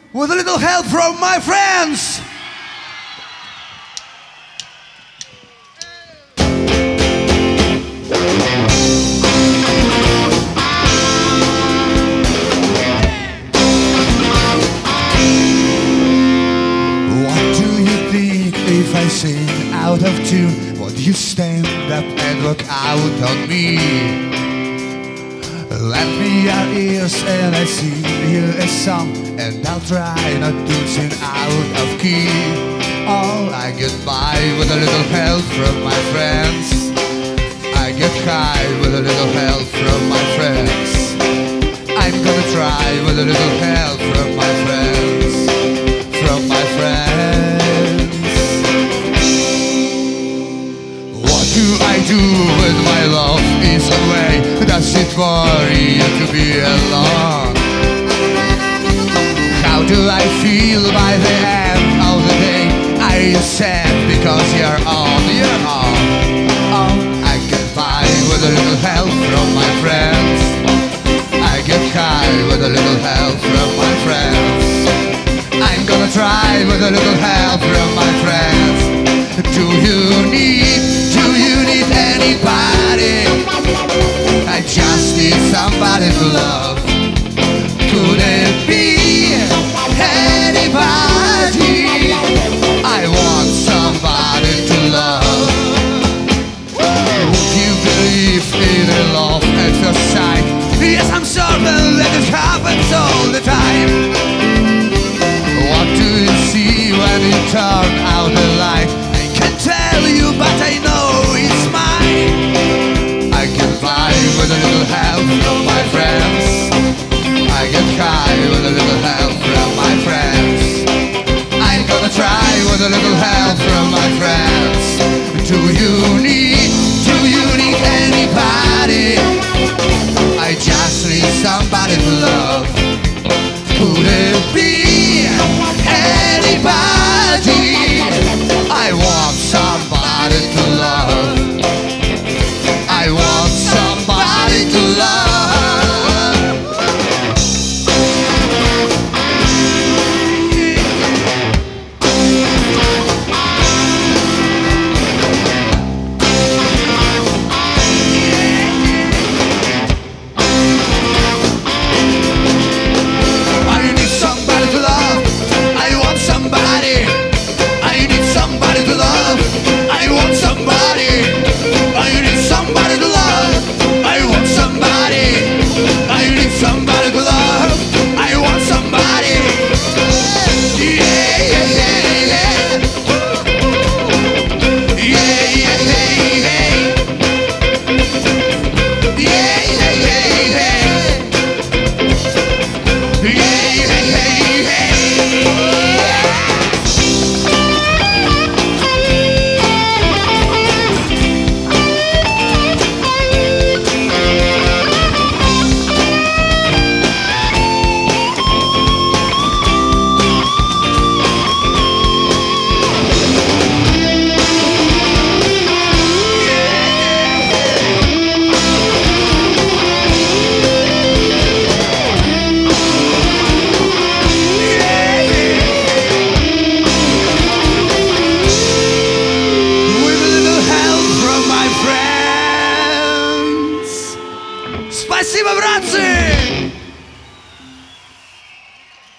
with a little help from my friends. What do you think if I sing out of tune? Would you stand up and walk out on me? Lend me your ears and I sing you a song, and I'll try not to sing out of key. Oh, I get by with a little help from my friends. I get high with a little help from my friends. I'm gonna try with a little help from my friends. From my friends. What do I do with my love is away? Does it worry you to be alone? How do I feel by the end of the day? Are you sad because you're on your own? Oh, I get by with a little help from my friends. I get high with a little help from my friends. I'm gonna try with a little help from my friends. Do you need anybody? I just need somebody to love. Could it be anybody? I want somebody to love. Would you believe in a love at first sight? Yes, I'm certain that it happens all the time. What do you see when you turn out the light? I can't tell you, but I know it's mine. I can fly with a little help from my friends. I get high with a little help from my friends. I'm gonna try with a little help from my friends. Do you need anybody? I just need somebody to love. Could it be anybody? I want somebody to love. I want somebody to love. I need somebody to love. I want somebody. I need somebody to love. I want somebody. I need somebody to love. I want somebody. I need somebody to love. I want somebody. Yeah, yeah, yeah, yeah. Yeah, yeah, yeah, yeah. Yeah, yeah, yeah, yeah. Yeah, yeah, yeah, yeah.